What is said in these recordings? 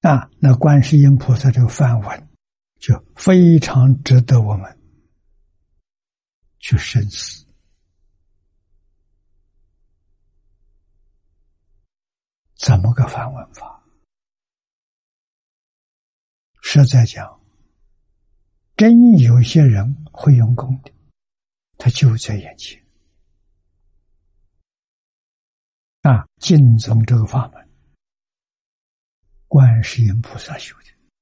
那观世音菩萨这个梵文就非常值得我们去深思。怎么个梵文法？实在讲，真有些人会用功的，他就在眼前。净宗这个法门，观世音菩萨修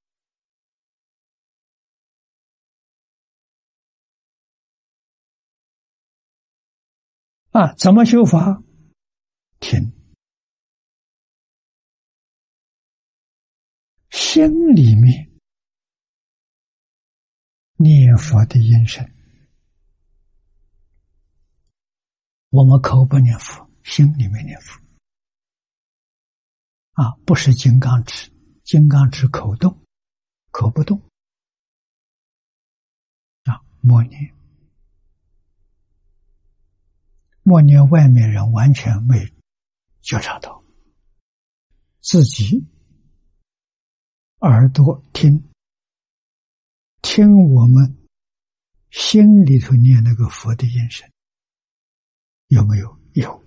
的。怎么修法？听，心里面念佛的音声，我们口不念佛，心里面念佛。不是金刚持，金刚持口动，口不动。默念，默念外面人完全没觉察到，自己耳朵听我们心里头念那个佛的音声，有没有？有。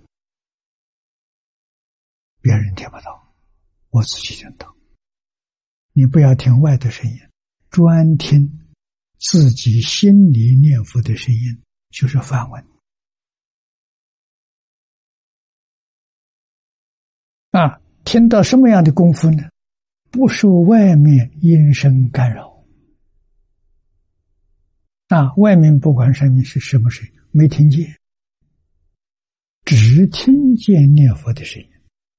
别人听不到，我自己听到。你不要听外的声音，专听自己心里念佛的声音，就是梵文。听到什么样的功夫呢？不受外面音声干扰。外面不管上面是什么声音，没听见，只听见念佛的声音。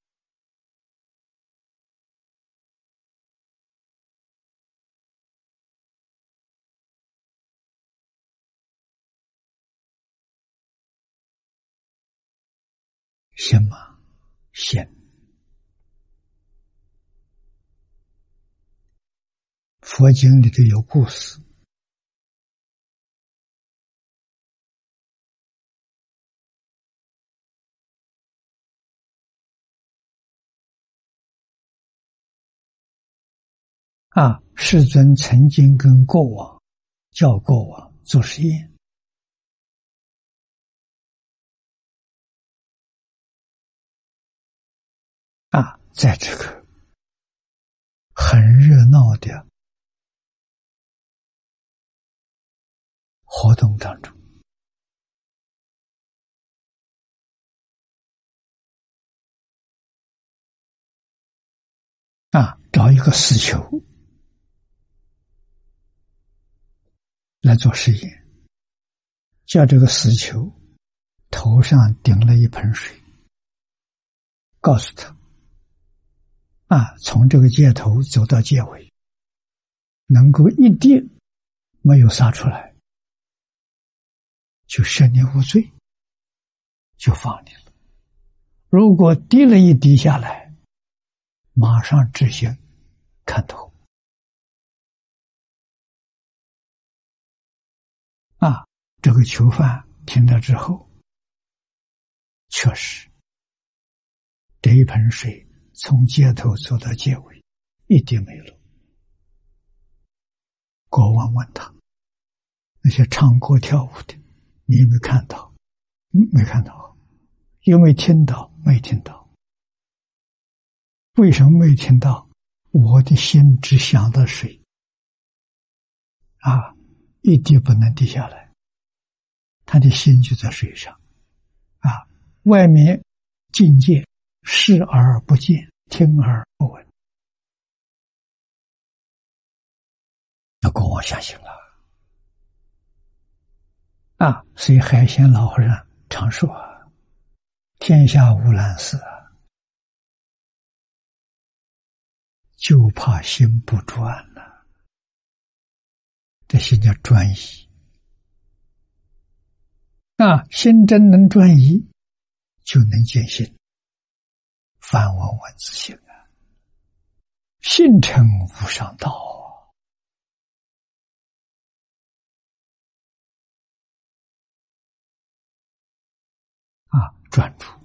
心吗？心。佛经里头有故事，世尊曾经跟国王叫国王做实验，在这个很热闹的活动当中，找一个死囚来做实验，叫这个死囚头上顶了一盆水，告诉他从这个街头走到街尾，能够一滴没有洒出来，就赦你无罪，就放你了。如果滴了一滴下来，马上执行砍头。这个囚犯听了之后，确实这一盆水从街头走到街尾，一滴没了。国王问他，那些唱歌跳舞的，你有没有看到？没看到。有没有听到？没听到。为什么没听到？我的心只想到水，一滴不能滴下来，他的心就在水上。外面境界视而不见，听而不闻。那国王相信了。所以海鲜老和尚常说天下无难事就怕心不专了。这心叫专一。心真能专一，就能见性。梵文文字性性成无上道专注。